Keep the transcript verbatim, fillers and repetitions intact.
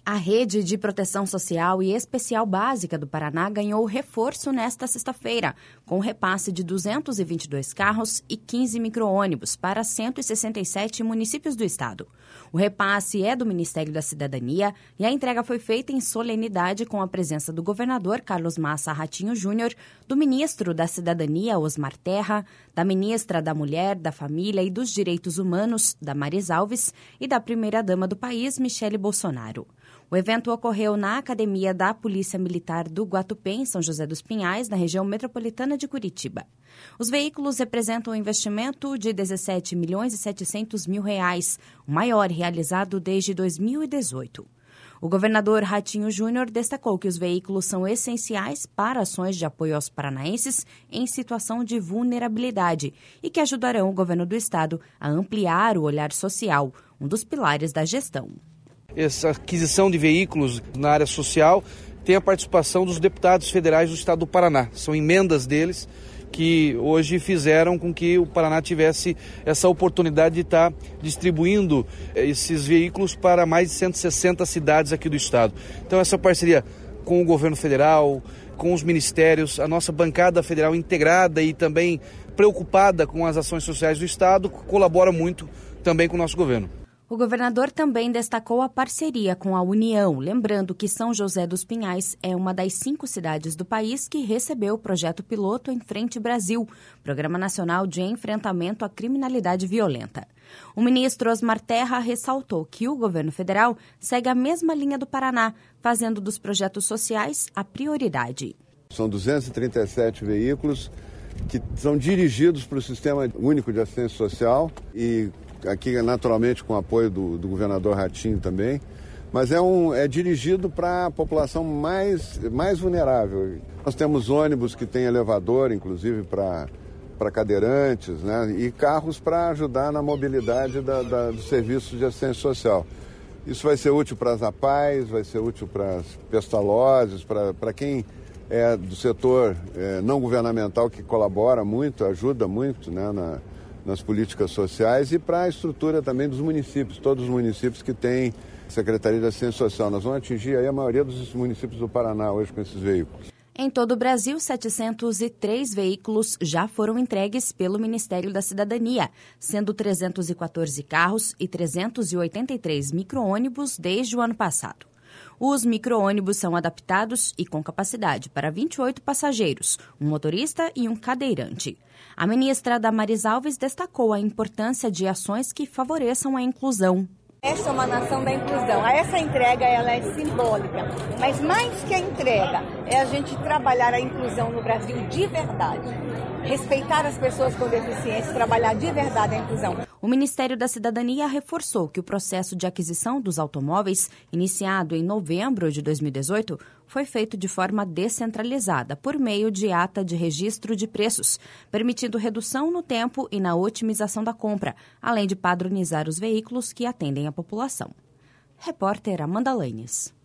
A Rede de Proteção Social e Especial Básica do Paraná ganhou reforço nesta sexta-feira, com repasse de duzentos e vinte e dois carros e quinze micro-ônibus para cento e sessenta e sete municípios do estado. O repasse é do Ministério da Cidadania e a entrega foi feita em solenidade com a presença do governador Carlos Massa Ratinho Júnior, do ministro da Cidadania Osmar Terra, da ministra da Mulher, da Família e dos Direitos Humanos, Damares Alves, e da primeira-dama do país, Michele Bolsonaro. O evento ocorreu na Academia da Polícia Militar do Guatupê, em São José dos Pinhais, na região metropolitana de Curitiba. Os veículos representam um investimento de dezessete milhões e setecentos mil reais, o maior realizado desde dois mil e dezoito. O governador Ratinho Júnior destacou que os veículos são essenciais para ações de apoio aos paranaenses em situação de vulnerabilidade e que ajudarão o governo do estado a ampliar o olhar social, um dos pilares da gestão. Essa aquisição de veículos na área social tem a participação dos deputados federais do estado do Paraná. São emendas deles que hoje fizeram com que o Paraná tivesse essa oportunidade de estar distribuindo esses veículos para mais de cento e sessenta cidades aqui do estado. Então essa parceria com o governo federal, com os ministérios, a nossa bancada federal integrada e também preocupada com as ações sociais do estado, colabora muito também com o nosso governo. O governador também destacou a parceria com a União, lembrando que São José dos Pinhais é uma das cinco cidades do país que recebeu o projeto piloto Em Frente Brasil, Programa Nacional de Enfrentamento à Criminalidade Violenta. O ministro Osmar Terra ressaltou que o governo federal segue a mesma linha do Paraná, fazendo dos projetos sociais a prioridade. São duzentos e trinta e sete veículos que são dirigidos para o Sistema Único de Assistência Social e aqui naturalmente com o apoio do, do governador Ratinho também, mas é, um, é dirigido para a população mais, mais vulnerável. Nós temos ônibus que tem elevador, inclusive para para cadeirantes, né, e carros para ajudar na mobilidade da, da, dos serviços de assistência social. Isso vai ser útil para as APAES, vai ser útil para as pestalozes, para, para quem é do setor é, não governamental que colabora muito, ajuda muito, né, na nas políticas sociais e para a estrutura também dos municípios, todos os municípios que têm Secretaria de Assistência Social. Nós vamos atingir aí a maioria dos municípios do Paraná hoje com esses veículos. Em todo o Brasil, setecentos e três veículos já foram entregues pelo Ministério da Cidadania, sendo trezentos e quatorze carros e trezentos e oitenta e três micro-ônibus desde o ano passado. Os micro-ônibus são adaptados e com capacidade para vinte e oito passageiros, um motorista e um cadeirante. A ministra Damares Alves destacou a importância de ações que favoreçam a inclusão. Essa é uma nação da inclusão. Essa entrega ela é simbólica, mas mais que a entrega, é a gente trabalhar a inclusão no Brasil de verdade. Respeitar as pessoas com deficiência, trabalhar de verdade a inclusão. O Ministério da Cidadania reforçou que o processo de aquisição dos automóveis, iniciado em novembro de dois mil e dezoito, foi feito de forma descentralizada, por meio de ata de registro de preços, permitindo redução no tempo e na otimização da compra, além de padronizar os veículos que atendem a população. Repórter Amanda Lanes.